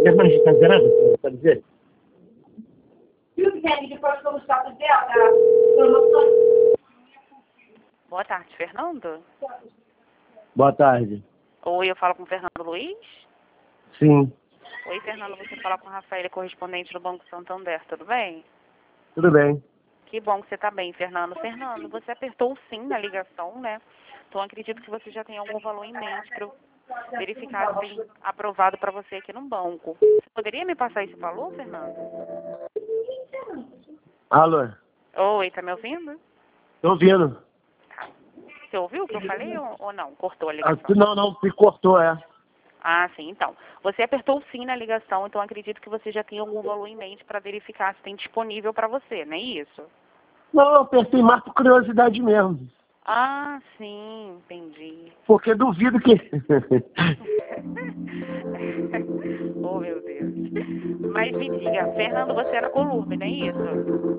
Minha mãe está zerada, pode dizer? Boa tarde, Fernando. Boa tarde. Oi, eu falo com o Fernando Luiz. Sim, Oi, Fernando, você fala com a Rafaela, correspondente do Banco Santander, tudo bem? tudo bem. Que bom que você está bem, Fernando. Fernando, você apertou o sim na ligação, né? Então, acredito que você já tem algum valor em mente para eu verificar se tem aprovado para você aqui no banco. Você poderia me passar esse valor, Fernando? Alô, Oi, tá me ouvindo? tô ouvindo. Você ouviu o que eu falei ou não? Cortou a ligação? Não, se cortou, é. Ah, sim, então. Você apertou o sim na ligação, então acredito que você já tem algum valor em mente para verificar se tem disponível para você, não é isso? Não, eu apertei mais por curiosidade mesmo. Ah, sim, entendi. Porque duvido que... Oh, meu Deus. Mas me diga, Fernando, você era Colume, não é isso?